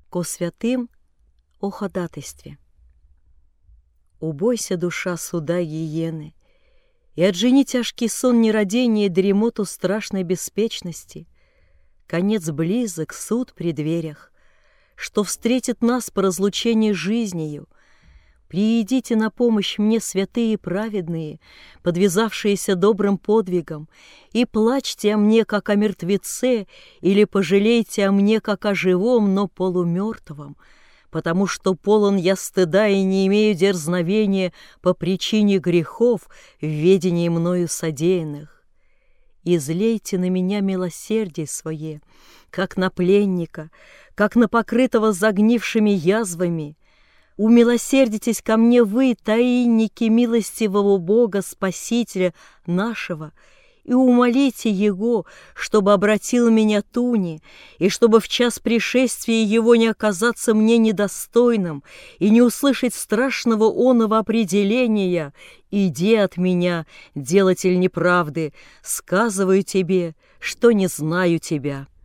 Ко святым о ходатайстве. Убойся, душа, суда гиены, и отжени тяжкий сон нерадения и дремоту страшной беспечности. Конец близок, суд при дверях, что встретит нас по разлучении жизнью. Приидите на помощь мне, святые и праведные, подвязавшиеся добрым подвигом, и плачьте о мне, как о мертвеце, или пожалейте о мне, как о живом, но полумертвом, потому что полон я стыда и не имею дерзновения по причине грехов в ведении мною содеянных. Излейте на меня милосердие свое, как на пленника, как на покрытого загнившими язвами. Умилосердитесь ко мне вы, таинники милостивого Бога, Спасителя нашего, и умолите Его, чтобы обратил меня туне, и чтобы в час пришествия Его не оказаться мне недостойным и не услышать страшного оного определения: «Иди от меня, делатель неправды, сказываю тебе, что не знаю тебя».